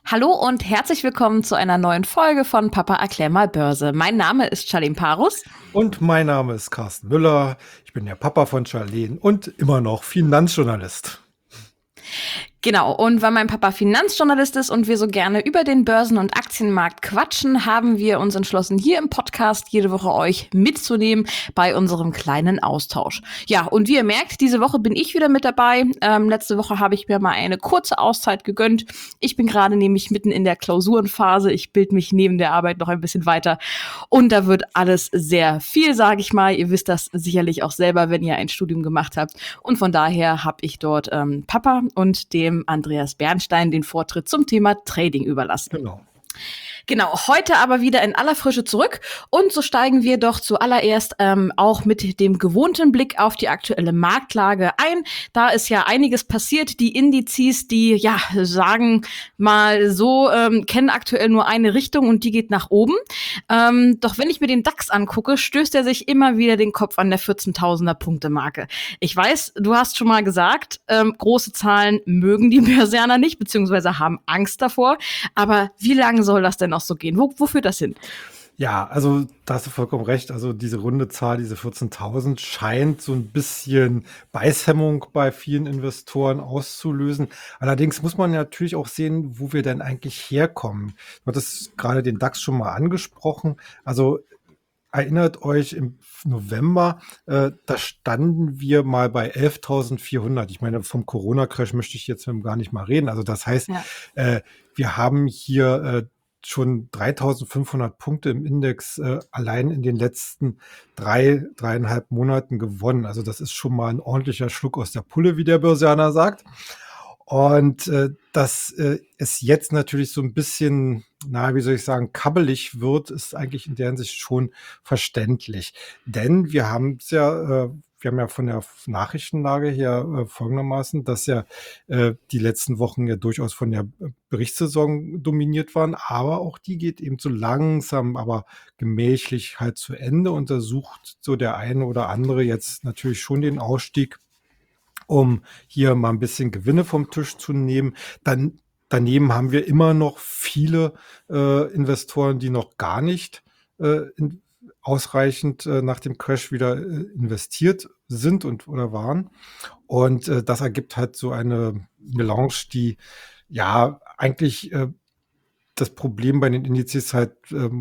Hallo und herzlich willkommen zu einer neuen Folge von Papa erklär mal Börse. Mein Name ist Charlene Parus. Und mein Name ist Carsten Müller. Ich bin der Papa von Charlene und immer noch Finanzjournalist. Genau, und weil mein Papa Finanzjournalist ist und wir so gerne über den Börsen- und Aktienmarkt quatschen, haben wir uns entschlossen, hier im Podcast jede Woche euch mitzunehmen bei unserem kleinen Austausch. Ja, und wie ihr merkt, diese Woche bin ich wieder mit dabei. Letzte Woche habe ich mir mal eine kurze Auszeit gegönnt. Ich bin gerade nämlich mitten in der Klausurenphase. Ich bilde mich neben der Arbeit noch ein bisschen weiter. Und da wird alles sehr viel, sage ich mal. Ihr wisst das sicherlich auch selber, wenn ihr ein Studium gemacht habt. Und von daher habe ich dort Papa und dem Andreas Bernstein den Vortritt zum Thema Trading überlassen. Genau. Genau, heute aber wieder in aller Frische zurück und so steigen wir doch zuallererst auch mit dem gewohnten Blick auf die aktuelle Marktlage ein. Da ist ja einiges passiert. Die Indizes, die ja sagen mal so, kennen aktuell nur eine Richtung und die geht nach oben. Doch wenn ich mir den DAX angucke, stößt er sich immer wieder den Kopf an der 14.000er Punkte Marke. Ich weiß, du hast schon mal gesagt, große Zahlen mögen die Börsianer nicht, beziehungsweise haben Angst davor. Aber wie lange soll das denn noch so gehen? Wo führt das hin? Ja, also da hast du vollkommen recht. Also diese runde Zahl, diese 14.000, scheint so ein bisschen Beißhemmung bei vielen Investoren auszulösen. Allerdings muss man natürlich auch sehen, wo wir denn eigentlich herkommen. Du hattest gerade den DAX schon mal angesprochen. Also erinnert euch, im November, da standen wir mal bei 11.400. Ich meine, vom Corona-Crash möchte ich jetzt gar nicht mal reden. Also das heißt, Ja. wir haben hier schon 3.500 Punkte im Index allein in den letzten dreieinhalb Monaten gewonnen. Also das ist schon mal ein ordentlicher Schluck aus der Pulle, wie der Börsianer sagt. Und dass es jetzt natürlich so ein bisschen, na, wie soll ich sagen, kabbelig wird, ist eigentlich in der Hinsicht schon verständlich. Denn wir haben ja von der Nachrichtenlage her folgendermaßen, dass ja die letzten Wochen ja durchaus von der Berichtssaison dominiert waren, aber auch die geht eben so langsam, aber gemächlich halt zu Ende und da sucht so der eine oder andere jetzt natürlich schon den Ausstieg, um hier mal ein bisschen Gewinne vom Tisch zu nehmen. Dann daneben haben wir immer noch viele Investoren, die noch gar nicht ausreichend nach dem Crash wieder investiert sind und oder waren. Und das ergibt halt so eine Melange, die ja eigentlich das Problem bei den Indizes halt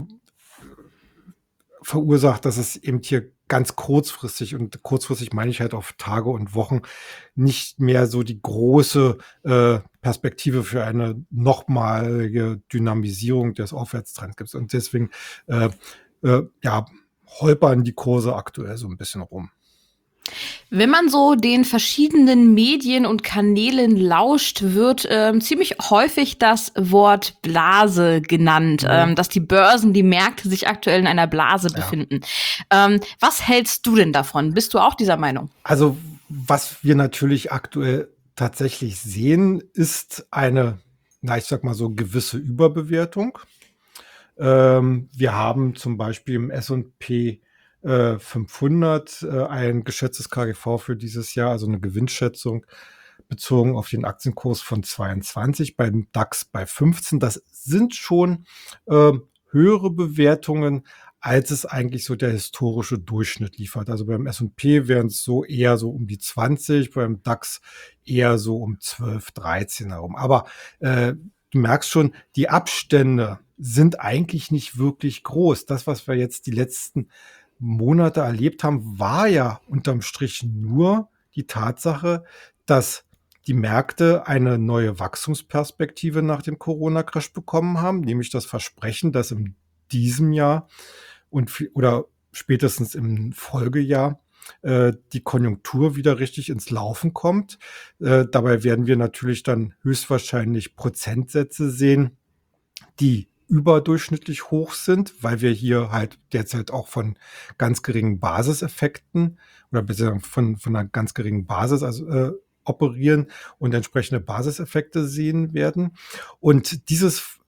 verursacht, dass es eben hier ganz kurzfristig, und kurzfristig meine ich halt auf Tage und Wochen, nicht mehr so die große Perspektive für eine nochmalige Dynamisierung des Aufwärtstrends gibt. Und deswegen ja, holpern die Kurse aktuell so ein bisschen rum. Wenn man so den verschiedenen Medien und Kanälen lauscht, wird ziemlich häufig das Wort Blase genannt, dass die Börsen, die Märkte sich aktuell in einer Blase Ja. befinden. Was hältst du denn davon? Bist du auch dieser Meinung? Also, was wir natürlich aktuell tatsächlich sehen, ist eine, na, ich sag mal so, gewisse Überbewertung. Wir haben zum Beispiel im S&P 500 ein geschätztes KGV für dieses Jahr, also eine Gewinnschätzung bezogen auf den Aktienkurs von 22, beim DAX bei 15. Das sind schon höhere Bewertungen, als es eigentlich so der historische Durchschnitt liefert. Also beim S&P wären es so eher so um die 20, beim DAX eher so um 12, 13 herum. Aber du merkst schon, die Abstände sind eigentlich nicht wirklich groß. Das, was wir jetzt die letzten Monate erlebt haben, war ja unterm Strich nur die Tatsache, dass die Märkte eine neue Wachstumsperspektive nach dem Corona-Crash bekommen haben, nämlich das Versprechen, dass in diesem Jahr oder spätestens im Folgejahr die Konjunktur wieder richtig ins Laufen kommt. Dabei werden wir natürlich dann höchstwahrscheinlich Prozentsätze sehen, die überdurchschnittlich hoch sind, weil wir hier halt derzeit auch von ganz geringen Basiseffekten oder beziehungsweise von einer ganz geringen Basis operieren und entsprechende Basiseffekte sehen werden. Und dieses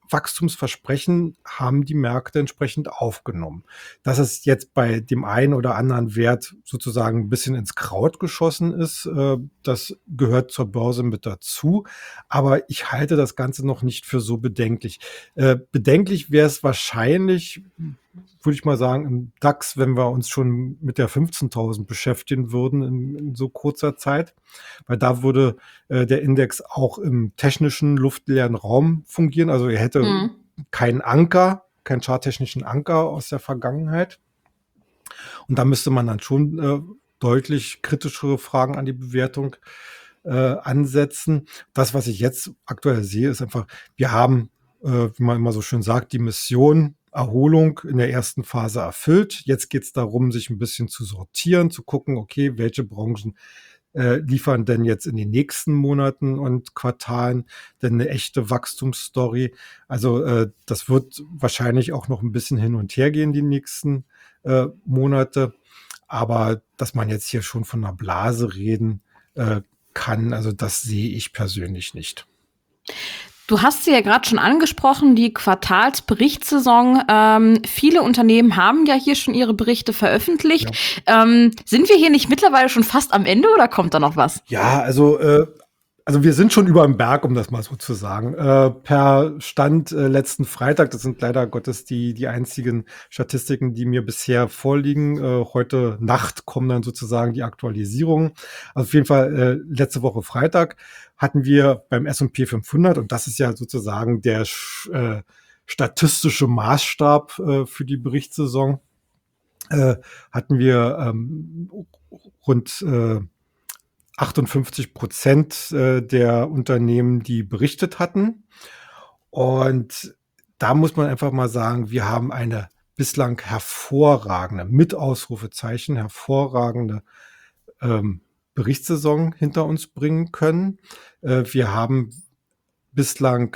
Wachstumsversprechen haben die Märkte entsprechend aufgenommen. Dass es jetzt bei dem einen oder anderen Wert sozusagen ein bisschen ins Kraut geschossen ist, das gehört zur Börse mit dazu. Aber ich halte das Ganze noch nicht für so bedenklich. Bedenklich wäre es wahrscheinlich, würde ich mal sagen, im DAX, wenn wir uns schon mit der 15.000 beschäftigen würden in so kurzer Zeit, weil da würde der Index auch im technischen luftleeren Raum fungieren. Also er hätte Mhm. keinen Anker, keinen charttechnischen Anker aus der Vergangenheit. Und da müsste man dann schon deutlich kritischere Fragen an die Bewertung ansetzen. Das, was ich jetzt aktuell sehe, ist einfach, wir haben, wie man immer so schön sagt, die Mission Erholung in der ersten Phase erfüllt. Jetzt geht es darum, sich ein bisschen zu sortieren, zu gucken, okay, welche Branchen liefern denn jetzt in den nächsten Monaten und Quartalen denn eine echte Wachstumsstory. Also das wird wahrscheinlich auch noch ein bisschen hin und her gehen die nächsten Monate. Aber dass man jetzt hier schon von einer Blase reden kann, also das sehe ich persönlich nicht. Du hast sie ja gerade schon angesprochen, die Quartalsberichtssaison. Viele Unternehmen haben ja hier schon ihre Berichte veröffentlicht. Ja. Sind wir hier nicht mittlerweile schon fast am Ende oder kommt da noch was? Ja, also wir sind schon über dem Berg, um das mal so zu sagen. Per Stand letzten Freitag, das sind leider Gottes die einzigen Statistiken, die mir bisher vorliegen. Heute Nacht kommen dann sozusagen die Aktualisierungen. Also auf jeden Fall letzte Woche Freitag hatten wir beim S&P 500, und das ist ja sozusagen der statistische Maßstab für die Berichtssaison, hatten wir rund 58% der Unternehmen, die berichtet hatten. Und da muss man einfach mal sagen, wir haben eine bislang hervorragende, mit Ausrufezeichen, hervorragende Berichtssaison hinter uns bringen können. Wir haben bislang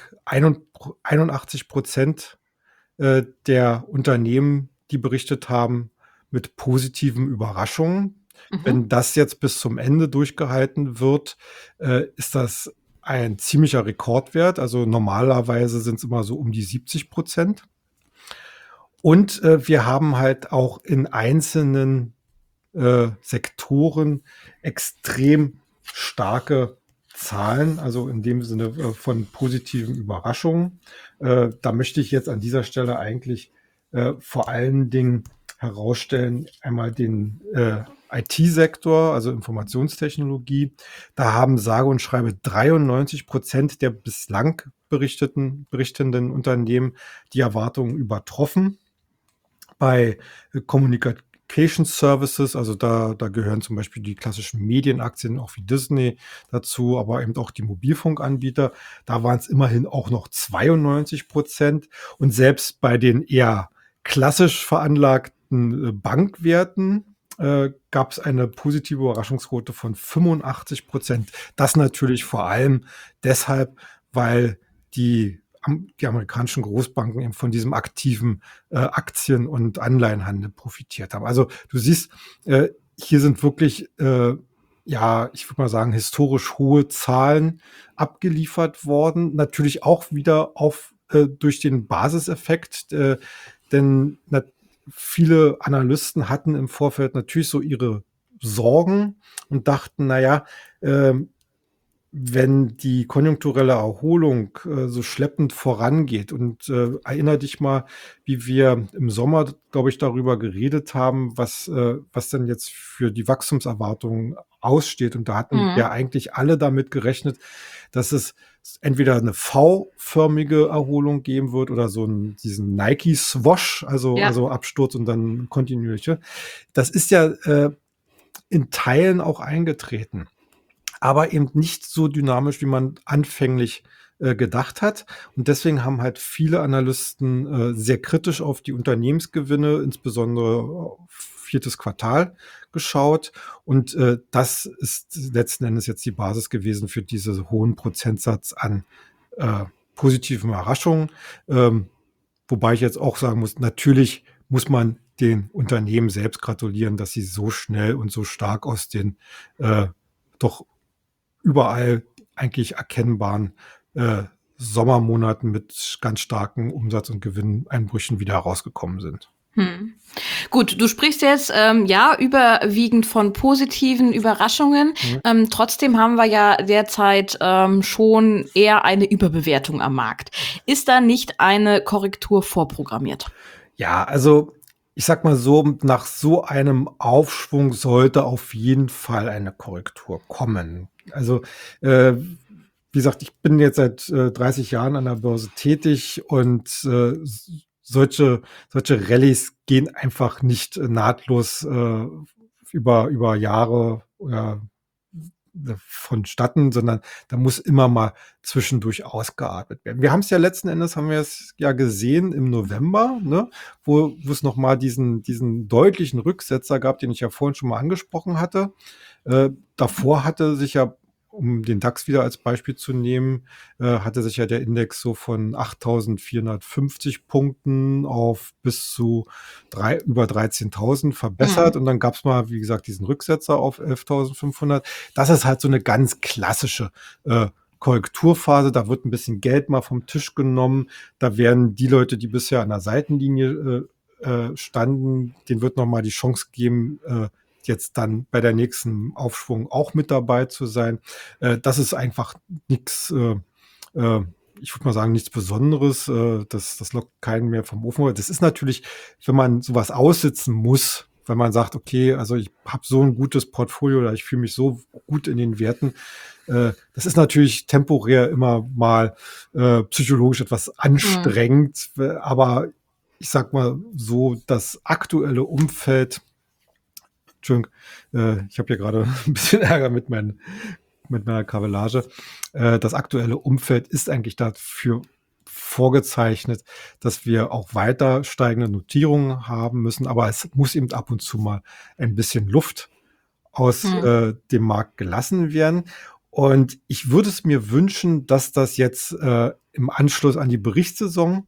81% der Unternehmen, die berichtet haben, mit positiven Überraschungen. Wenn das jetzt bis zum Ende durchgehalten wird, ist das ein ziemlicher Rekordwert. Also normalerweise sind es immer so um die 70%. Und wir haben halt auch in einzelnen Sektoren extrem starke Zahlen, also in dem Sinne von positiven Überraschungen. Da möchte ich jetzt an dieser Stelle eigentlich vor allen Dingen herausstellen, einmal den IT-Sektor, also Informationstechnologie. Da haben sage und schreibe 93% der bislang berichtenden Unternehmen die Erwartungen übertroffen. Bei Communication Services, also da gehören zum Beispiel die klassischen Medienaktien, auch wie Disney dazu, aber eben auch die Mobilfunkanbieter. Da waren es immerhin auch noch 92%. Und selbst bei den eher klassisch veranlagten Bankwerten gab es eine positive Überraschungsquote von 85%. Das natürlich vor allem deshalb, weil die amerikanischen Großbanken eben von diesem aktiven Aktien- und Anleihenhandel profitiert haben. Also du siehst, hier sind wirklich, ja, ich würde mal sagen, historisch hohe Zahlen abgeliefert worden. Natürlich auch wieder durch den Basiseffekt, denn viele Analysten hatten im Vorfeld natürlich so ihre Sorgen und dachten, naja, wenn die konjunkturelle Erholung so schleppend vorangeht und erinnere dich mal, wie wir im Sommer, glaube ich, darüber geredet haben, was denn jetzt für die Wachstumserwartungen aussteht. Und da hatten ja eigentlich alle damit gerechnet, dass es entweder eine V-förmige Erholung geben wird oder so diesen Nike-Swash, also Absturz und dann kontinuierliche. Das ist ja in Teilen auch eingetreten, aber eben nicht so dynamisch, wie man anfänglich gedacht hat. Und deswegen haben halt viele Analysten sehr kritisch auf die Unternehmensgewinne, insbesondere viertes Quartal, geschaut. Und das ist letzten Endes jetzt die Basis gewesen für diesen hohen Prozentsatz an positiven Überraschungen. Wobei ich jetzt auch sagen muss, natürlich muss man den Unternehmen selbst gratulieren, dass sie so schnell und so stark aus den doch überall eigentlich erkennbaren Sommermonaten mit ganz starken Umsatz- und Gewinneinbrüchen wieder herausgekommen sind. Gut, du sprichst jetzt überwiegend von positiven Überraschungen. Trotzdem haben wir ja derzeit schon eher eine Überbewertung am Markt. Ist da nicht eine Korrektur vorprogrammiert? Ja, also ich sag mal so, nach so einem Aufschwung sollte auf jeden Fall eine Korrektur kommen. Also wie gesagt, ich bin jetzt seit 30 Jahren an der Börse tätig und solche Rallyes gehen einfach nicht nahtlos über Jahre oder vonstatten, sondern da muss immer mal zwischendurch ausgeatmet werden. Wir haben es ja letzten Endes, haben wir es ja gesehen im November, ne, wo es nochmal diesen deutlichen Rücksetzer gab, den ich ja vorhin schon mal angesprochen hatte. Davor hatte sich ja, um den DAX wieder als Beispiel zu nehmen, hatte sich ja der Index so von 8.450 Punkten auf bis zu über 13.000 verbessert. Und dann gab es mal, wie gesagt, diesen Rücksetzer auf 11.500. Das ist halt so eine ganz klassische Korrekturphase. Da wird ein bisschen Geld mal vom Tisch genommen. Da werden die Leute, die bisher an der Seitenlinie standen, denen wird nochmal die Chance geben, jetzt dann bei der nächsten Aufschwung auch mit dabei zu sein. Das ist einfach nichts, ich würde mal sagen, nichts Besonderes. Das lockt keinen mehr vom Ofen. Das ist natürlich, wenn man sowas aussitzen muss, wenn man sagt, okay, also ich habe so ein gutes Portfolio oder ich fühle mich so gut in den Werten. Das ist natürlich temporär immer mal psychologisch etwas anstrengend, aber ich sag mal so, das aktuelle Umfeld, Entschuldigung, ich habe hier gerade ein bisschen Ärger mit meiner Kabellage. Das aktuelle Umfeld ist eigentlich dafür vorgezeichnet, dass wir auch weiter steigende Notierungen haben müssen, aber es muss eben ab und zu mal ein bisschen Luft aus dem Markt gelassen werden. Und ich würde es mir wünschen, dass das jetzt im Anschluss an die Berichtssaison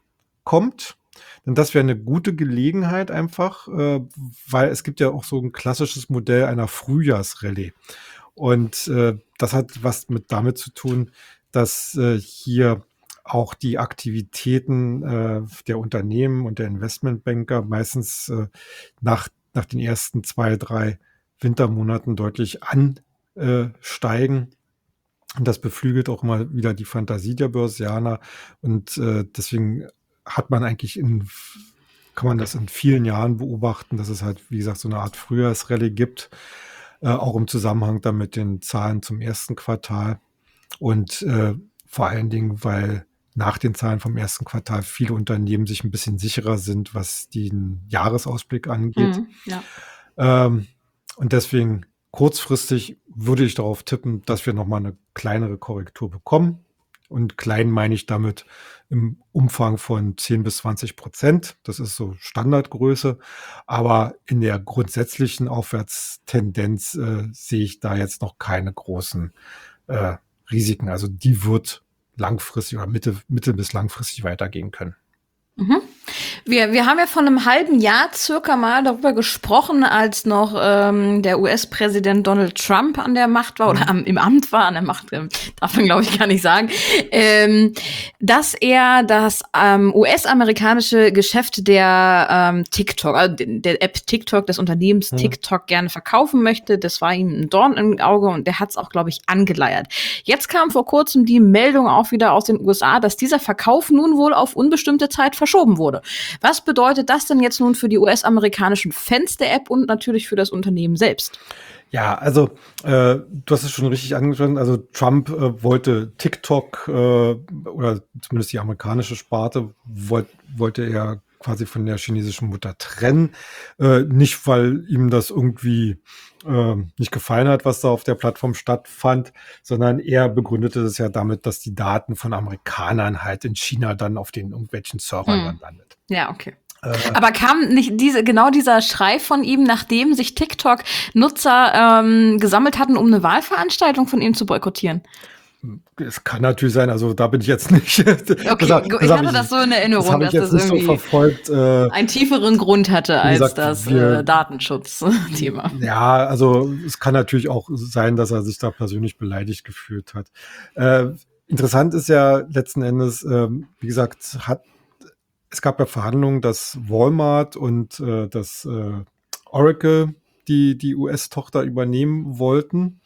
kommt. Denn das wäre eine gute Gelegenheit einfach, weil es gibt ja auch so ein klassisches Modell einer Frühjahrsrallye. Und das hat was damit zu tun, dass hier auch die Aktivitäten der Unternehmen und der Investmentbanker meistens nach den ersten 2, 3 Wintermonaten deutlich ansteigen. Und das beflügelt auch immer wieder die Fantasie der Börsianer. Und deswegen hat man eigentlich kann man das in vielen Jahren beobachten, dass es halt, wie gesagt, so eine Art Frühjahrsrallye gibt, auch im Zusammenhang dann mit den Zahlen zum ersten Quartal. Und vor allen Dingen, weil nach den Zahlen vom ersten Quartal viele Unternehmen sich ein bisschen sicherer sind, was den Jahresausblick angeht. Und deswegen kurzfristig würde ich darauf tippen, dass wir nochmal eine kleinere Korrektur bekommen. Und klein meine ich damit im Umfang von 10-20%. Das ist so Standardgröße. Aber in der grundsätzlichen Aufwärtstendenz sehe ich da jetzt noch keine großen Risiken. Also die wird langfristig oder mittel- bis langfristig weitergehen können. Wir haben ja vor einem halben Jahr circa mal darüber gesprochen, als noch der US-Präsident Donald Trump an der Macht war oder im Amt war, an der Macht darf man glaube ich gar nicht sagen, dass er das US-amerikanische Geschäft der TikTok, also der App TikTok, des Unternehmens TikTok gerne verkaufen möchte. Das war ihm ein Dorn im Auge und der hat es auch, glaube ich, angeleiert. Jetzt kam vor kurzem die Meldung auch wieder aus den USA, dass dieser Verkauf nun wohl auf unbestimmte Zeit verschoben wurde. Was bedeutet das denn jetzt nun für die US-amerikanischen Fans der App und natürlich für das Unternehmen selbst? Ja, also du hast es schon richtig angesprochen. Also Trump wollte TikTok oder zumindest die amerikanische Sparte wollte er quasi von der chinesischen Mutter trennen. Nicht, weil ihm das irgendwie nicht gefallen hat, was da auf der Plattform stattfand, sondern er begründete es ja damit, dass die Daten von Amerikanern halt in China dann auf den irgendwelchen Servern dann landet. Ja, okay. Aber kam nicht dieser Schrei von ihm, nachdem sich TikTok-Nutzer gesammelt hatten, um eine Wahlveranstaltung von ihm zu boykottieren? Es kann natürlich sein, also da bin ich jetzt nicht. Okay, ich hatte das so in Erinnerung, dass das irgendwie so verfolgt, einen tieferen Grund hatte als gesagt, das Datenschutzthema. Ja, also es kann natürlich auch sein, dass er sich da persönlich beleidigt gefühlt hat. interessant ist ja letzten Endes, wie gesagt, es gab ja Verhandlungen, dass Walmart und das Oracle die US-Tochter übernehmen wollten.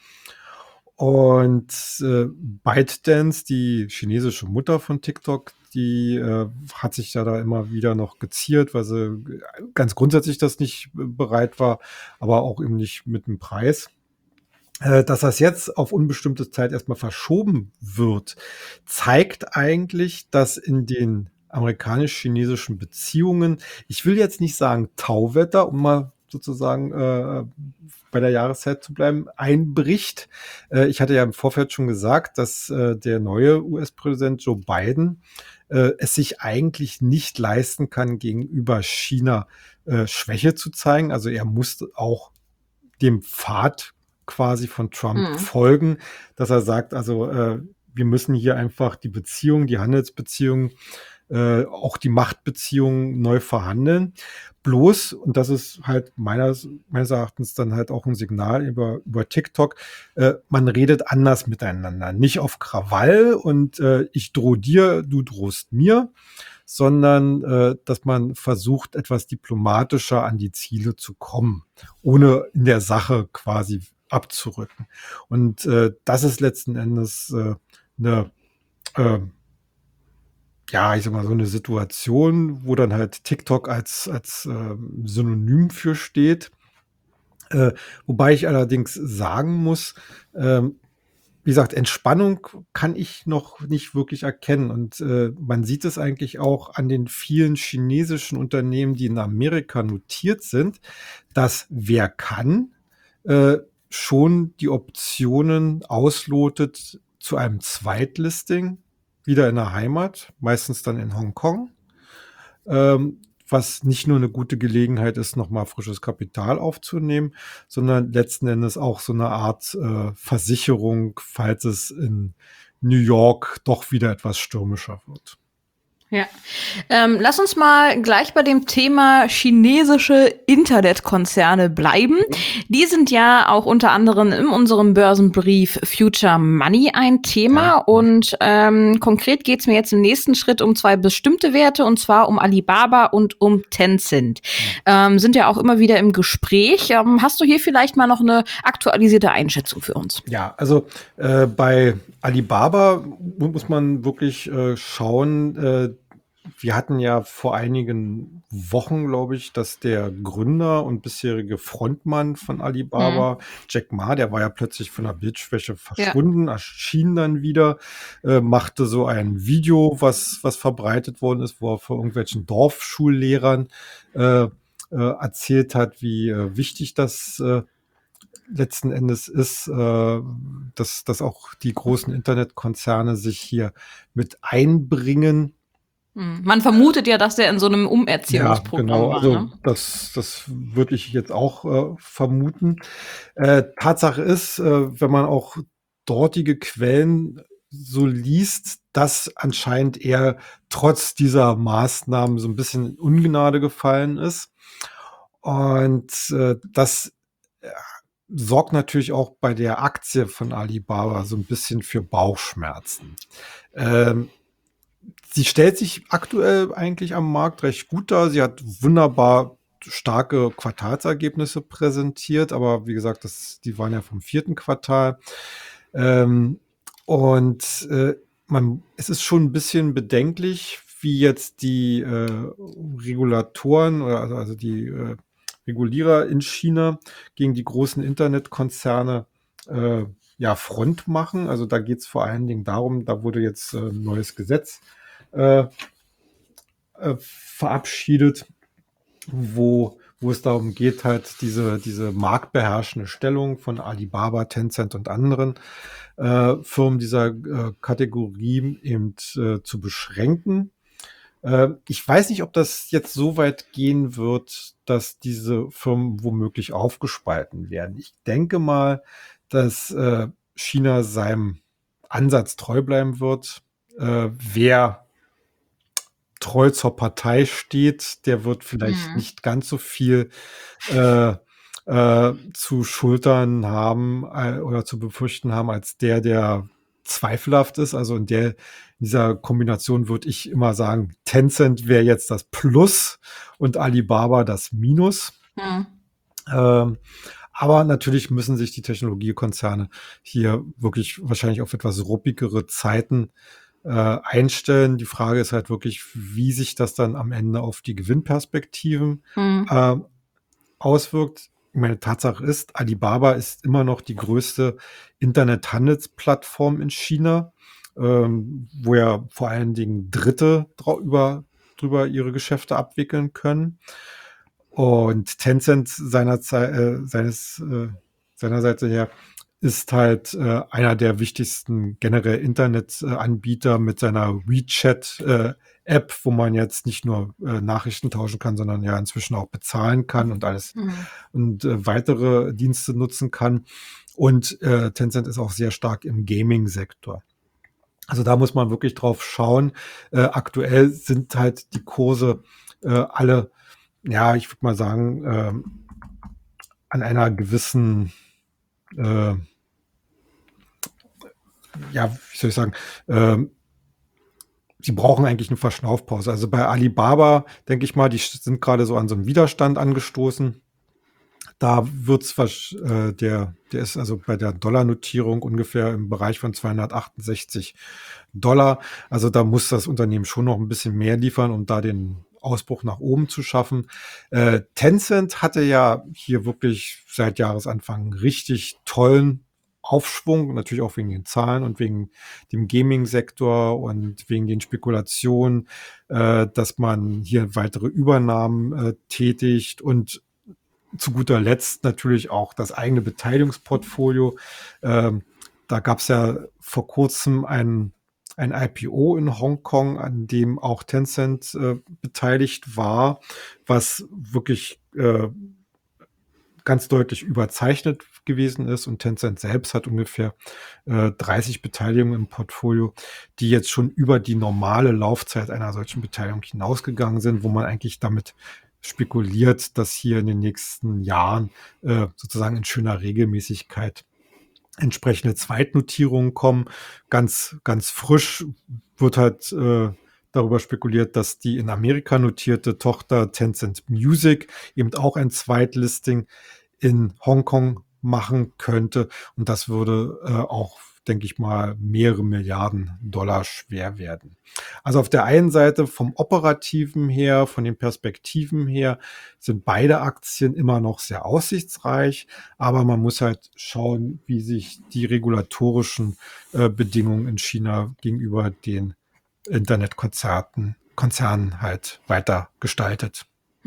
Und ByteDance, die chinesische Mutter von TikTok, die hat sich da immer wieder noch geziert, weil sie ganz grundsätzlich das nicht bereit war, aber auch eben nicht mit dem Preis. Dass das jetzt auf unbestimmte Zeit erstmal verschoben wird, zeigt eigentlich, dass in den amerikanisch-chinesischen Beziehungen, ich will jetzt nicht sagen Tauwetter, um mal sozusagen bei der Jahreszeit zu bleiben, einbricht. Ich hatte ja im Vorfeld schon gesagt, dass der neue US-Präsident Joe Biden es sich eigentlich nicht leisten kann, gegenüber China Schwäche zu zeigen. Also er muss auch dem Pfad quasi von Trump Mhm. folgen, dass er sagt, also wir müssen hier einfach die Beziehungen, die Handelsbeziehungen, auch die Machtbeziehungen neu verhandeln. Bloß, und das ist halt meines Erachtens dann halt auch ein Signal über TikTok, man redet anders miteinander. Nicht auf Krawall und ich drohe dir, du drohst mir, sondern dass man versucht, etwas diplomatischer an die Ziele zu kommen, ohne in der Sache quasi abzurücken. Und das ist letzten Endes eine, äh, ja, ich sag mal, so eine Situation, wo dann halt TikTok als Synonym für steht. Wobei ich allerdings sagen muss, wie gesagt, Entspannung kann ich noch nicht wirklich erkennen. Und man sieht es eigentlich auch an den vielen chinesischen Unternehmen, die in Amerika notiert sind, dass wer kann, äh, schon die Optionen auslotet zu einem Zweitlisting wieder in der Heimat, meistens dann in Hongkong, was nicht nur eine gute Gelegenheit ist, nochmal frisches Kapital aufzunehmen, sondern letzten Endes auch so eine Art Versicherung, falls es in New York doch wieder etwas stürmischer wird. Ja. Lass uns mal gleich bei dem Thema chinesische Internetkonzerne bleiben. Die sind ja auch unter anderem in unserem Börsenbrief Future Money ein Thema. Ja. Und konkret geht es mir jetzt im nächsten Schritt um zwei bestimmte Werte, und zwar um Alibaba und um Tencent. Sind ja auch immer wieder im Gespräch. Hast du hier vielleicht mal noch eine aktualisierte Einschätzung für uns? Ja, also bei Alibaba muss man wirklich schauen. Wir hatten ja vor einigen Wochen, glaube ich, dass der Gründer und bisherige Frontmann von Alibaba, Jack Ma, der war ja plötzlich von der Bildschwäche verschwunden, erschien dann wieder, machte so ein Video, was verbreitet worden ist, wo er vor irgendwelchen Dorfschullehrern erzählt hat, wie wichtig das letzten Endes ist, dass auch die großen Internetkonzerne sich hier mit einbringen. Man vermutet ja, dass der in so einem Umerziehungsprogramm genau. war. Also Ne? das würde ich jetzt auch vermuten. Tatsache ist, wenn man auch dortige Quellen so liest, dass anscheinend er trotz dieser Maßnahmen so ein bisschen in Ungnade gefallen ist. Und das sorgt natürlich auch bei der Aktie von Alibaba so ein bisschen für Bauchschmerzen. Sie stellt sich aktuell eigentlich am Markt recht gut dar. Sie hat wunderbar starke Quartalsergebnisse präsentiert, aber wie gesagt, die waren ja vom vierten Quartal. Und es ist schon ein bisschen bedenklich, wie jetzt die Regulatoren oder also die Regulierer in China gegen die großen Internetkonzerne Front machen. Also da geht es vor allen Dingen darum, da wurde jetzt ein neues Gesetz verabschiedet, wo es darum geht, halt diese marktbeherrschende Stellung von Alibaba, Tencent und anderen Firmen dieser Kategorie eben zu beschränken. Ich weiß nicht, ob das jetzt so weit gehen wird, dass diese Firmen womöglich aufgespalten werden. Ich denke mal, dass China seinem Ansatz treu bleiben wird. Wer treu zur Partei steht, der wird vielleicht nicht ganz so viel zu schultern haben oder zu befürchten haben, als der zweifelhaft ist. Also in dieser Kombination würde ich immer sagen, Tencent wäre jetzt das Plus und Alibaba das Minus. Hm. Aber natürlich müssen sich die Technologiekonzerne hier wirklich wahrscheinlich auf etwas ruppigere Zeiten einstellen. Die Frage ist halt wirklich, wie sich das dann am Ende auf die Gewinnperspektiven auswirkt. Meine Tatsache ist, Alibaba ist immer noch die größte Internethandelsplattform in China, wo ja vor allen Dingen Dritte drüber ihre Geschäfte abwickeln können. Und Tencent seiner Seite her ist halt einer der wichtigsten generell Internetanbieter mit seiner WeChat-App, wo man jetzt nicht nur Nachrichten tauschen kann, sondern ja inzwischen auch bezahlen kann und alles und weitere Dienste nutzen kann. Und Tencent ist auch sehr stark im Gaming-Sektor. Also da muss man wirklich drauf schauen. Aktuell sind halt die Kurse alle, ja, ich würde mal sagen, an einer gewissen ja, wie soll ich sagen, sie brauchen eigentlich eine Verschnaufpause. Also bei Alibaba, denke ich mal, die sind gerade so an so einem Widerstand angestoßen. Da wird's der ist also bei der Dollarnotierung ungefähr im Bereich von $268. Also da muss das Unternehmen schon noch ein bisschen mehr liefern, um da den Ausbruch nach oben zu schaffen. Tencent hatte ja hier wirklich seit Jahresanfang einen richtig tollen Aufschwung, natürlich auch wegen den Zahlen und wegen dem Gaming-Sektor und wegen den Spekulationen, dass man hier weitere Übernahmen tätigt und zu guter Letzt natürlich auch das eigene Beteiligungsportfolio. Da gab es ja vor kurzem ein IPO in Hongkong, an dem auch Tencent beteiligt war, was wirklich ganz deutlich überzeichnet gewesen ist. Und Tencent selbst hat ungefähr 30 Beteiligungen im Portfolio, die jetzt schon über die normale Laufzeit einer solchen Beteiligung hinausgegangen sind, wo man eigentlich damit spekuliert, dass hier in den nächsten Jahren sozusagen in schöner Regelmäßigkeit entsprechende Zweitnotierungen kommen. Ganz, ganz frisch wird halt darüber spekuliert, dass die in Amerika notierte Tochter Tencent Music eben auch ein Zweitlisting in Hongkong machen könnte. Und das würde auch, denke ich mal, mehrere Milliarden Dollar schwer werden. Also auf der einen Seite vom Operativen her, von den Perspektiven her, sind beide Aktien immer noch sehr aussichtsreich, aber man muss halt schauen, wie sich die regulatorischen Bedingungen in China gegenüber den Internetkonzernen halt weiter gestaltet.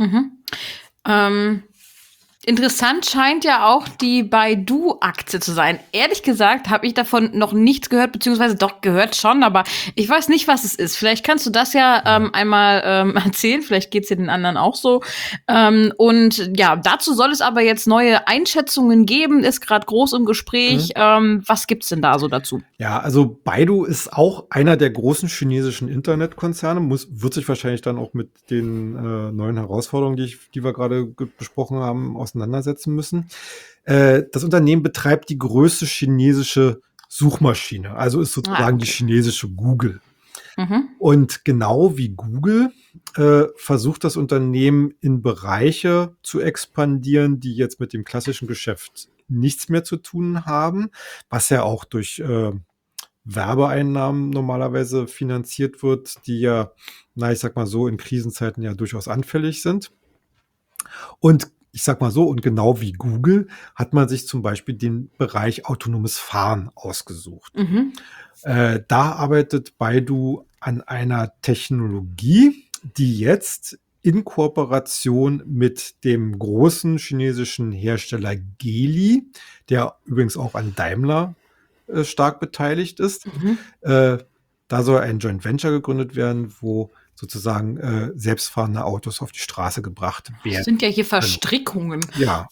Interessant scheint ja auch die Baidu-Aktie zu sein. Ehrlich gesagt habe ich davon noch nichts gehört, beziehungsweise doch gehört schon, aber ich weiß nicht, was es ist. Vielleicht kannst du das ja einmal erzählen, vielleicht geht's ja den anderen auch so. Und ja, dazu soll es aber jetzt neue Einschätzungen geben, ist gerade groß im Gespräch. Was gibt's denn da so dazu? Ja, also Baidu ist auch einer der großen chinesischen Internetkonzerne, wird sich wahrscheinlich dann auch mit den neuen Herausforderungen, die wir gerade besprochen haben, auseinandersetzen müssen. Das Unternehmen betreibt die größte chinesische Suchmaschine, also ist sozusagen die chinesische Google. Und genau wie Google versucht das Unternehmen in Bereiche zu expandieren, die jetzt mit dem klassischen Geschäft nichts mehr zu tun haben, was ja auch durch Werbeeinnahmen normalerweise finanziert wird, die ja, ich sag mal so, in Krisenzeiten ja durchaus anfällig sind. Und ich sag mal so, und genau wie Google hat man sich zum Beispiel den Bereich autonomes Fahren ausgesucht. Da arbeitet Baidu an einer Technologie, die jetzt in Kooperation mit dem großen chinesischen Hersteller Geely, der übrigens auch an Daimler stark beteiligt ist, da soll ein Joint Venture gegründet werden, wo sozusagen selbstfahrende Autos auf die Straße gebracht werden. Das sind ja hier Verstrickungen. Ja.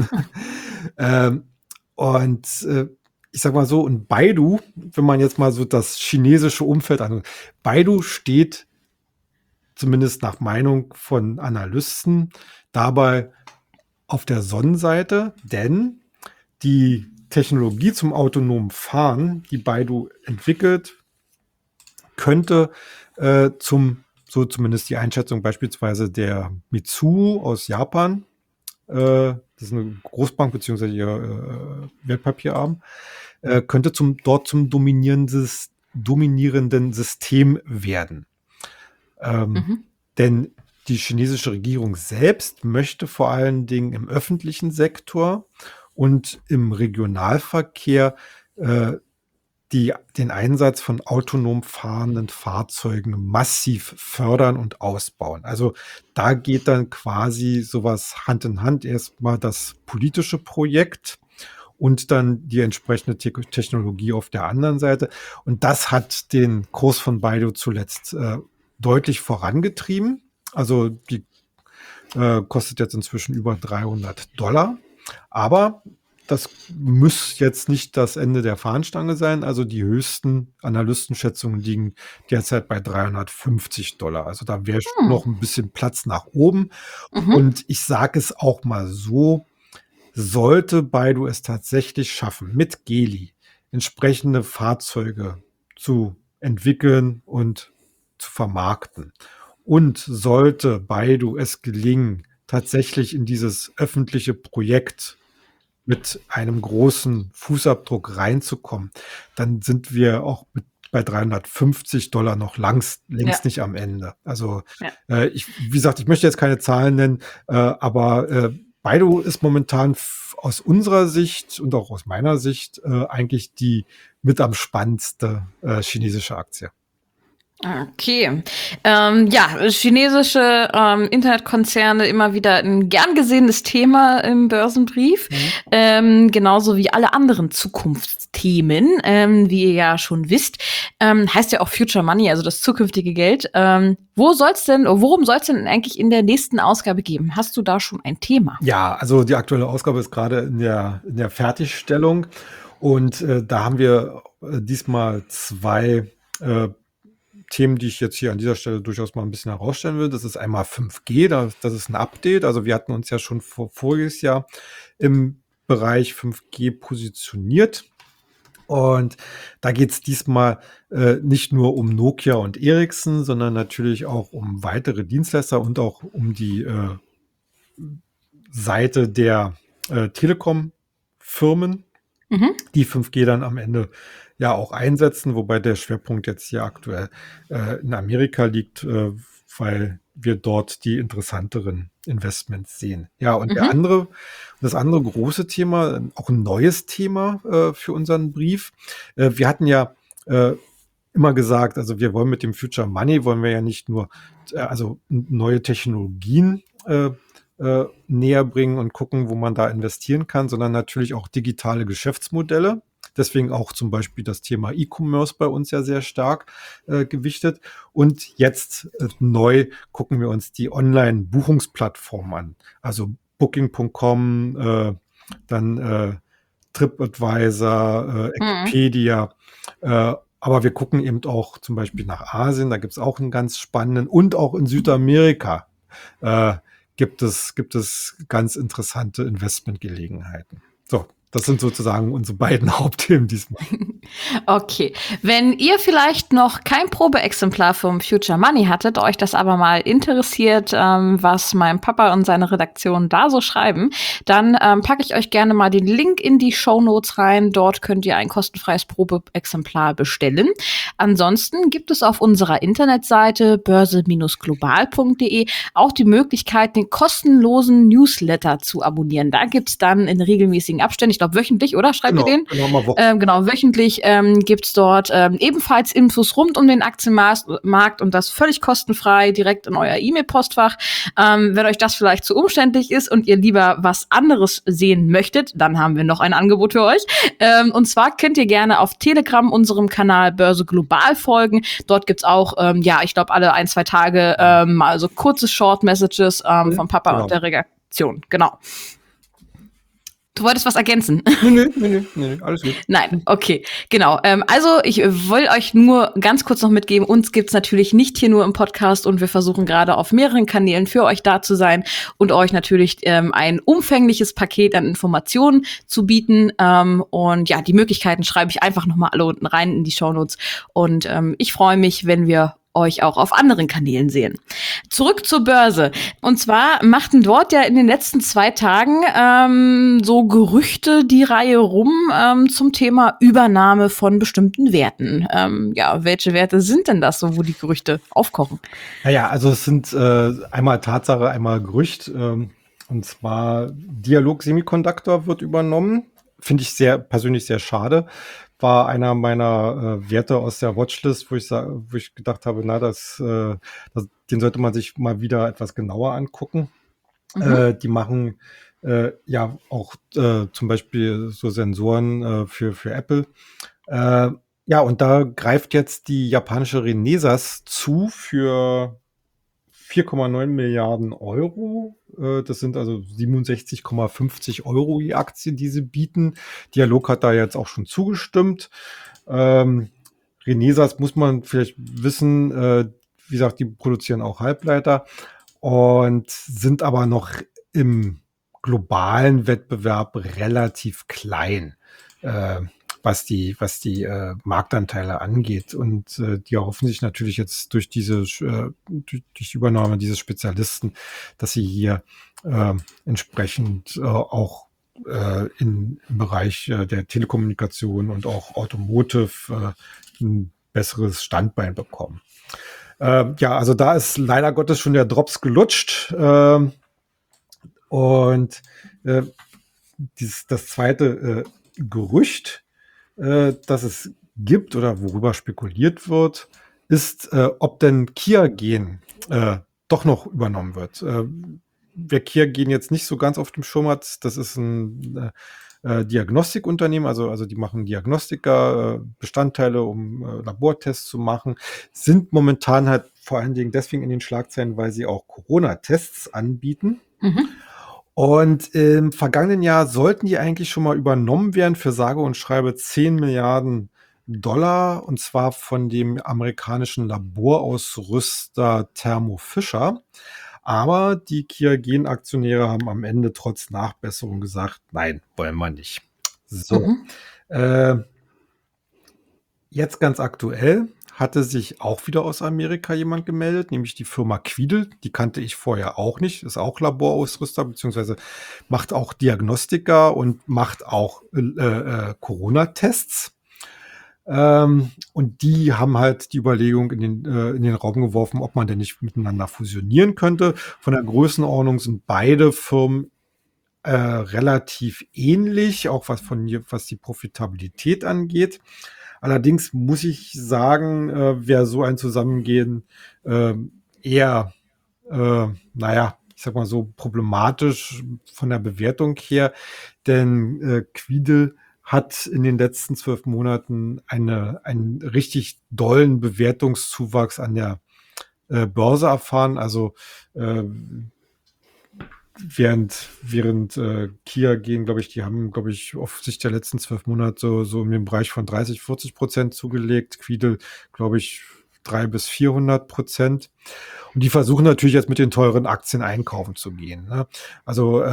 Ich sag mal so, und Baidu, wenn man jetzt mal so das chinesische Umfeld anschaut, Baidu steht zumindest nach Meinung von Analysten dabei auf der Sonnenseite, denn die Technologie zum autonomen Fahren, die Baidu entwickelt, könnte so zumindest die Einschätzung beispielsweise der Mitsui aus Japan, das ist eine Großbank beziehungsweise ihr Wertpapierarm, könnte dort zum dominierenden System werden. Denn die chinesische Regierung selbst möchte vor allen Dingen im öffentlichen Sektor und im Regionalverkehr den Einsatz von autonom fahrenden Fahrzeugen massiv fördern und ausbauen. Also da geht dann quasi sowas Hand in Hand. Erstmal das politische Projekt und dann die entsprechende Technologie auf der anderen Seite. Und das hat den Kurs von Baidu zuletzt deutlich vorangetrieben. Also die kostet jetzt inzwischen über $300. Aber das muss jetzt nicht das Ende der Fahnenstange sein. Also die höchsten Analystenschätzungen liegen derzeit bei $350. Also da wäre noch ein bisschen Platz nach oben. Und ich sage es auch mal so, sollte Baidu es tatsächlich schaffen, mit Geely entsprechende Fahrzeuge zu entwickeln und zu vermarkten. Und sollte Baidu es gelingen, tatsächlich in dieses öffentliche Projekt mit einem großen Fußabdruck reinzukommen, dann sind wir auch bei $350 noch längst nicht am Ende. Also wie gesagt, ich möchte jetzt keine Zahlen nennen, aber Baidu ist momentan aus unserer Sicht und auch aus meiner Sicht eigentlich die mit am spannendste chinesische Aktie. Okay. Chinesische Internetkonzerne immer wieder ein gern gesehenes Thema im Börsenbrief. Genauso wie alle anderen Zukunftsthemen, wie ihr ja schon wisst. Heißt ja auch Future Money, also das zukünftige Geld. Worum soll es denn eigentlich in der nächsten Ausgabe geben? Hast du da schon ein Thema? Ja, also die aktuelle Ausgabe ist gerade in der Fertigstellung. Und da haben wir diesmal zwei Themen, die ich jetzt hier an dieser Stelle durchaus mal ein bisschen herausstellen will. Das ist einmal 5G, das ist ein Update. Also wir hatten uns ja schon voriges Jahr im Bereich 5G positioniert. Und da geht es diesmal nicht nur um Nokia und Ericsson, sondern natürlich auch um weitere Dienstleister und auch um die Seite der Telekom-Firmen, die 5G dann am Ende ja auch einsetzen, wobei der Schwerpunkt jetzt hier aktuell in Amerika liegt, weil wir dort die interessanteren Investments sehen. Ja, und das andere große Thema, auch ein neues Thema für unseren Brief. Wir hatten ja immer gesagt, also wir wollen mit dem Future Money, wollen wir ja nicht nur neue Technologien näher bringen und gucken, wo man da investieren kann, sondern natürlich auch digitale Geschäftsmodelle. Deswegen auch zum Beispiel das Thema E-Commerce bei uns ja sehr stark gewichtet. Und jetzt neu gucken wir uns die Online-Buchungsplattform an. Also Booking.com, dann TripAdvisor, Expedia. Aber wir gucken eben auch zum Beispiel nach Asien. Da gibt es auch einen ganz spannenden. Und auch in Südamerika gibt es ganz interessante Investmentgelegenheiten. So. Das sind sozusagen unsere beiden Hauptthemen diesmal. Okay. Wenn ihr vielleicht noch kein Probeexemplar vom Future Money hattet, euch das aber mal interessiert, was mein Papa und seine Redaktion da so schreiben, dann packe ich euch gerne mal den Link in die Shownotes rein. Dort könnt ihr ein kostenfreies Probeexemplar bestellen. Ansonsten gibt es auf unserer Internetseite börse-global.de auch die Möglichkeit, den kostenlosen Newsletter zu abonnieren. Da gibt's dann in regelmäßigen Abständen, ich glaube wöchentlich, oder? Schreibt ihr den? Genau, wöchentlich gibt's dort ebenfalls Infos rund um den Aktienmarkt und das völlig kostenfrei direkt in euer E-Mail-Postfach. Wenn euch das vielleicht zu umständlich ist und ihr lieber was anderes sehen möchtet, dann haben wir noch ein Angebot für euch. Und zwar könnt ihr gerne auf Telegram unserem Kanal Börse Global folgen. Dort gibt's auch, ich glaube alle 1-2 Tage mal so kurze Short-Messages vom Papa und der Redaktion. Genau. Du wolltest was ergänzen? Nee, alles gut. Nein, okay, genau. Also ich will euch nur ganz kurz noch mitgeben, uns gibt's natürlich nicht hier nur im Podcast und wir versuchen gerade auf mehreren Kanälen für euch da zu sein und euch natürlich ein umfängliches Paket an Informationen zu bieten. Und ja, die Möglichkeiten schreibe ich einfach noch mal alle unten rein in die Shownotes. Und ich freue mich, wenn wir euch auch auf anderen Kanälen sehen. Zurück zur Börse. Und zwar machten dort ja in den letzten 2 Tagen so Gerüchte die Reihe rum zum Thema Übernahme von bestimmten Werten. Ja, welche Werte sind denn das so, wo die Gerüchte aufkochen? Naja, also es sind einmal Tatsache, einmal Gerücht. Und zwar Dialog Semiconductor wird übernommen. Finde ich persönlich sehr schade. War einer meiner Werte aus der Watchlist, wo ich gedacht habe, den sollte man sich mal wieder etwas genauer angucken. Die machen ja auch zum Beispiel so Sensoren für Apple. Ja, und da greift jetzt die japanische Renesas zu für 4,9 Milliarden Euro. Das sind also 67,50 Euro die Aktie, die sie bieten. Dialog hat da jetzt auch schon zugestimmt. Renesas muss man vielleicht wissen, wie gesagt, die produzieren auch Halbleiter und sind aber noch im globalen Wettbewerb relativ klein, was die Marktanteile angeht. Und die erhoffen sich natürlich jetzt durch durch die Übernahme dieses Spezialisten, dass sie hier entsprechend auch im Bereich der Telekommunikation und auch Automotive ein besseres Standbein bekommen. Ja, also da ist leider Gottes schon der Drops gelutscht. Und das zweite Gerücht, das es gibt oder worüber spekuliert wird, ist, ob denn Kia-Gen doch noch übernommen wird. Wer Kia-Gen jetzt nicht so ganz auf dem Schirm hat, das ist ein Diagnostikunternehmen, also die machen Diagnostika, Bestandteile, um Labortests zu machen, sind momentan halt vor allen Dingen deswegen in den Schlagzeilen, weil sie auch Corona-Tests anbieten. Und im vergangenen Jahr sollten die eigentlich schon mal übernommen werden für sage und schreibe 10 Milliarden Dollar, und zwar von dem amerikanischen Laborausrüster Thermo Fisher. Aber die Kia-Gen-Aktionäre haben am Ende trotz Nachbesserung gesagt, nein, wollen wir nicht. So. Jetzt ganz aktuell hatte sich auch wieder aus Amerika jemand gemeldet, nämlich die Firma Quidel. Die kannte ich vorher auch nicht. Ist auch Laborausrüster, beziehungsweise macht auch Diagnostika und macht auch Corona-Tests. Und die haben halt die Überlegung in den Raum geworfen, ob man denn nicht miteinander fusionieren könnte. Von der Größenordnung sind beide Firmen relativ ähnlich, auch was die Profitabilität angeht. Allerdings muss ich sagen, wäre so ein Zusammengehen eher, naja, ich sag mal so problematisch von der Bewertung her, denn Quidel hat in den letzten 12 Monaten einen richtig dollen Bewertungszuwachs an der Börse erfahren. Also während Kia gehen, glaube ich, die haben, glaube ich, auf Sicht der letzten 12 Monate so in dem Bereich von 30-40% zugelegt. Quidel, glaube ich, 300-400%. Und die versuchen natürlich jetzt mit den teuren Aktien einkaufen zu gehen. Ne? Also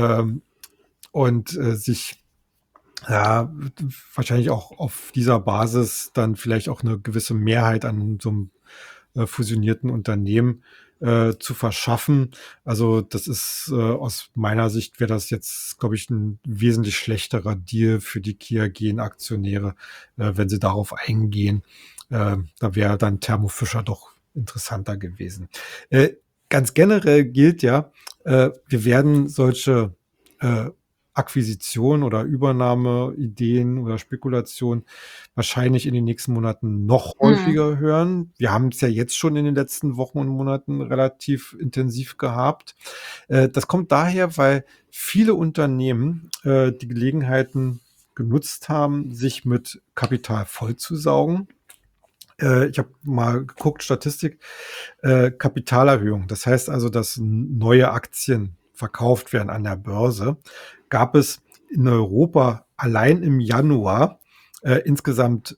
sich wahrscheinlich auch auf dieser Basis dann vielleicht auch eine gewisse Mehrheit an so einem fusionierten Unternehmen zu verschaffen. Also das ist aus meiner Sicht wäre das jetzt, glaube ich, ein wesentlich schlechterer Deal für die Kia-Gen-Aktionäre, wenn sie darauf eingehen. Da wäre dann Thermo Fisher doch interessanter gewesen. Ganz generell gilt ja, wir werden solche Akquisition oder Übernahmeideen oder Spekulationen wahrscheinlich in den nächsten Monaten noch häufiger hören. Wir haben es ja jetzt schon in den letzten Wochen und Monaten relativ intensiv gehabt. Das kommt daher, weil viele Unternehmen die Gelegenheiten genutzt haben, sich mit Kapital vollzusaugen. Ich habe mal geguckt, Statistik, Kapitalerhöhung. Das heißt also, dass neue Aktien verkauft werden an der Börse, gab es in Europa allein im Januar insgesamt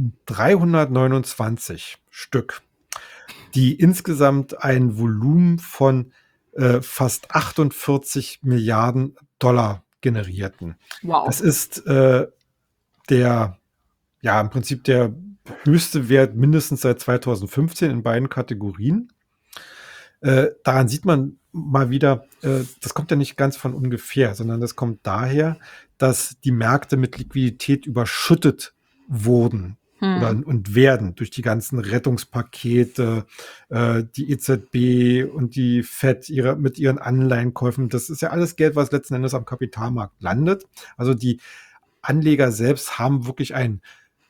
329 Stück, die insgesamt ein Volumen von fast 48 Milliarden Dollar generierten. Wow. Das ist im Prinzip der höchste Wert mindestens seit 2015 in beiden Kategorien. Daran sieht man mal wieder, das kommt ja nicht ganz von ungefähr, sondern das kommt daher, dass die Märkte mit Liquidität überschüttet wurden und werden durch die ganzen Rettungspakete, die EZB und die Fed mit ihren Anleihenkäufen. Das ist ja alles Geld, was letzten Endes am Kapitalmarkt landet. Also die Anleger selbst haben wirklich einen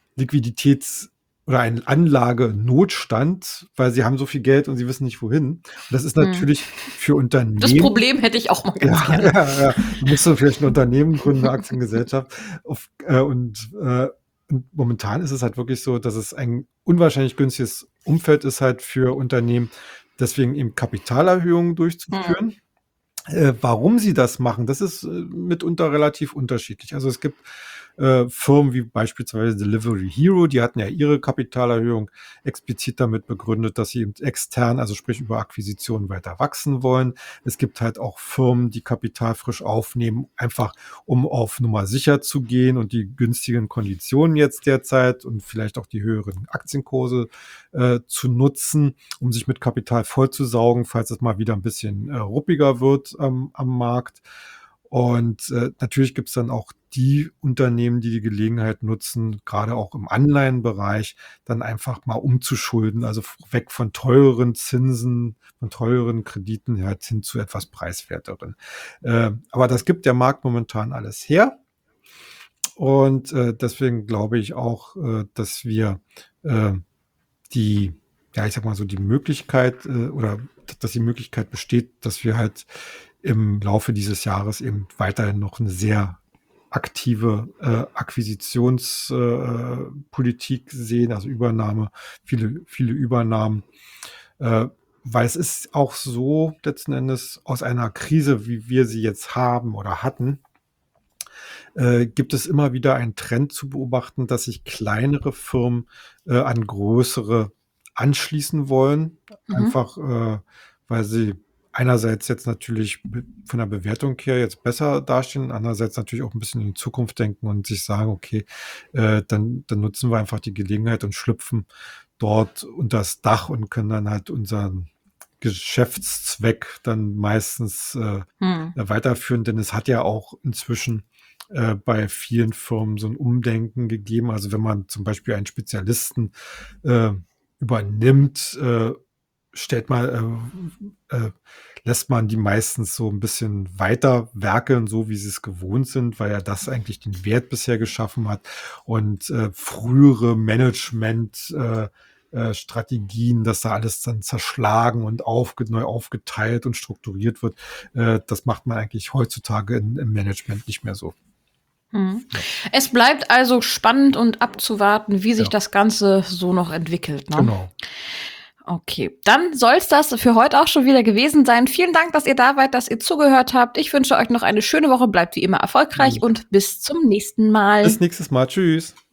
oder einen Anlagenotstand, weil sie haben so viel Geld und sie wissen nicht wohin. Und das ist natürlich für Unternehmen. Das Problem hätte ich auch mal ganz gerne. Ja. Du musst so vielleicht ein Unternehmen gründen, eine Aktiengesellschaft. Und momentan ist es halt wirklich so, dass es ein unwahrscheinlich günstiges Umfeld ist halt für Unternehmen, deswegen eben Kapitalerhöhungen durchzuführen. Warum sie das machen, das ist mitunter relativ unterschiedlich. Also es gibt Firmen wie beispielsweise Delivery Hero, die hatten ja ihre Kapitalerhöhung explizit damit begründet, dass sie extern, also sprich über Akquisitionen weiter wachsen wollen. Es gibt halt auch Firmen, die Kapital frisch aufnehmen, einfach um auf Nummer sicher zu gehen und die günstigen Konditionen jetzt derzeit und vielleicht auch die höheren Aktienkurse zu nutzen, um sich mit Kapital vollzusaugen, falls es mal wieder ein bisschen ruppiger wird am Markt. Und natürlich gibt es dann auch die Unternehmen, die Gelegenheit nutzen, gerade auch im Anleihenbereich, dann einfach mal umzuschulden, also weg von teuren Zinsen, von teuren Krediten halt hin zu etwas preiswerteren. Aber das gibt der Markt momentan alles her. Und deswegen glaube ich auch, dass wir die Möglichkeit dass die Möglichkeit besteht, dass wir halt im Laufe dieses Jahres eben weiterhin noch eine sehr aktive Akquisitionspolitik sehen, also viele Übernahmen, weil es ist auch so letzten Endes aus einer Krise, wie wir sie jetzt haben oder hatten, gibt es immer wieder einen Trend zu beobachten, dass sich kleinere Firmen an größere anschließen wollen, einfach weil sie einerseits jetzt natürlich von der Bewertung her jetzt besser dastehen, andererseits natürlich auch ein bisschen in die Zukunft denken und sich sagen, okay, dann nutzen wir einfach die Gelegenheit und schlüpfen dort unter das Dach und können dann halt unseren Geschäftszweck dann meistens weiterführen, denn es hat ja auch inzwischen bei vielen Firmen so ein Umdenken gegeben. Also wenn man zum Beispiel einen Spezialisten übernimmt, lässt man die meistens so ein bisschen weiter werkeln, so wie sie es gewohnt sind, weil er das eigentlich den Wert bisher geschaffen hat und frühere Management Strategien, dass da alles dann zerschlagen und neu aufgeteilt und strukturiert wird, das macht man eigentlich heutzutage im Management nicht mehr so. Es bleibt also spannend und abzuwarten, wie sich das Ganze so noch entwickelt. Ne? Genau. Okay, dann soll es das für heute auch schon wieder gewesen sein. Vielen Dank, dass ihr da wart, dass ihr zugehört habt. Ich wünsche euch noch eine schöne Woche, bleibt wie immer erfolgreich und bis zum nächsten Mal. Bis nächstes Mal. Tschüss.